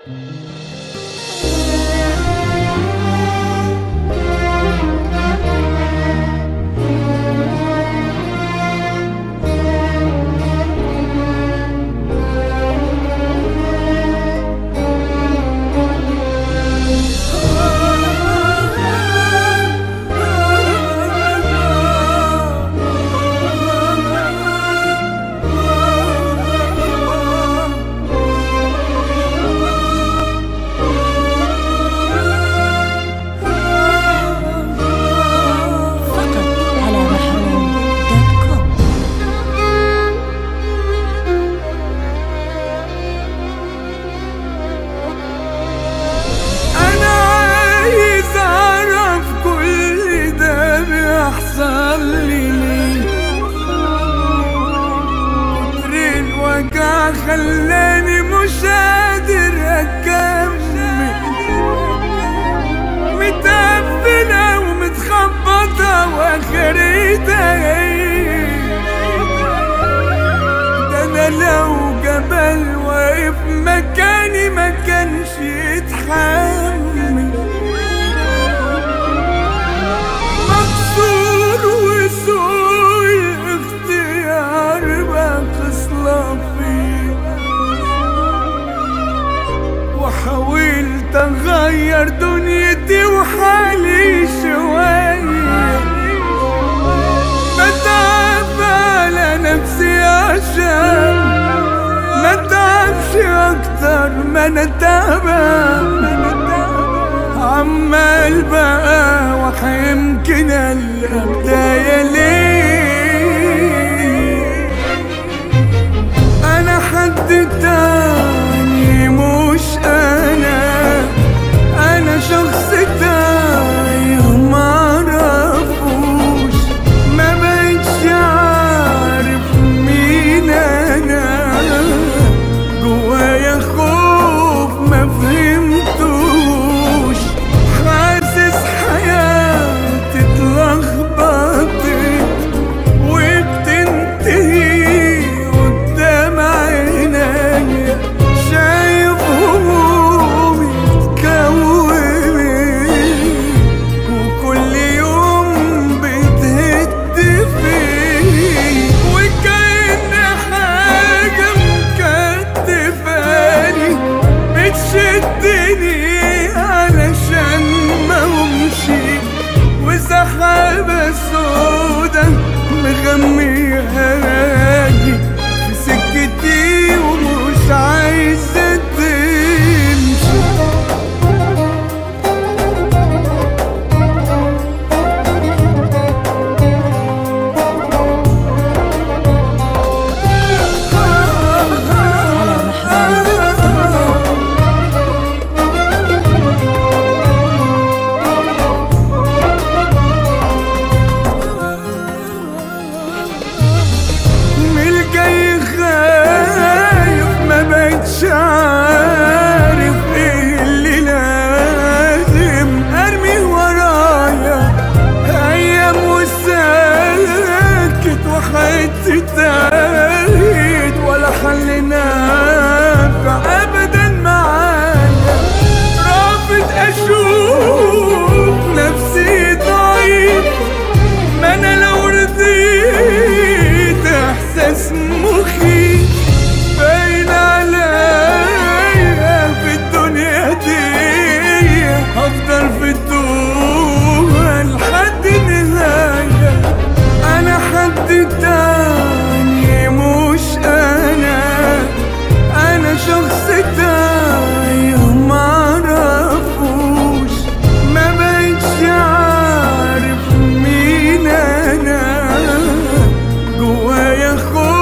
خلاني مش قادر أكمل، متقفلة ومتخبطة وآخرتها ده أنا لو جبل واقف مكاني ما كانش يتحمل، مكسور وسوء الاختيار بقى خصلة فيه، وحاولت اغير دنيتي وحالي شوية، بتعب على نفسي عشان ما تعبش اكتر ما انا تعبان، عمال بقى وحيمكن البداية ليه انا حد تاني مش انا شخص تايه معرفوش، ما بقتش عارف مين انا، جوايا خوف ما فهمتوش، حاسس حياتي اتلخبطت وبتنتهي قدام عينيا، شايف همومي اتكونت وكل يوم بتهد فيه، وكأن حاجة مكتفاني بتشدني علشان ما امشي، وسحابة سودا مغمياني في سكتي ومش عايزة تمشي. مش عارف ايه اللي لازم ارمي ورايا، ايام وساكت وحياتي تاهت ولا حل نافع ابدا معايا، رافض اشوف نفسي ضعيف، ما انا لو رضيت احساس مخيف باين عليا في الدنيا دي، هفضل في الدنيا لحد النهاية، أنا حد تاني مش أنا شخص تايه معرفوش، ما بقتش عارف مين أنا، جوايا خوف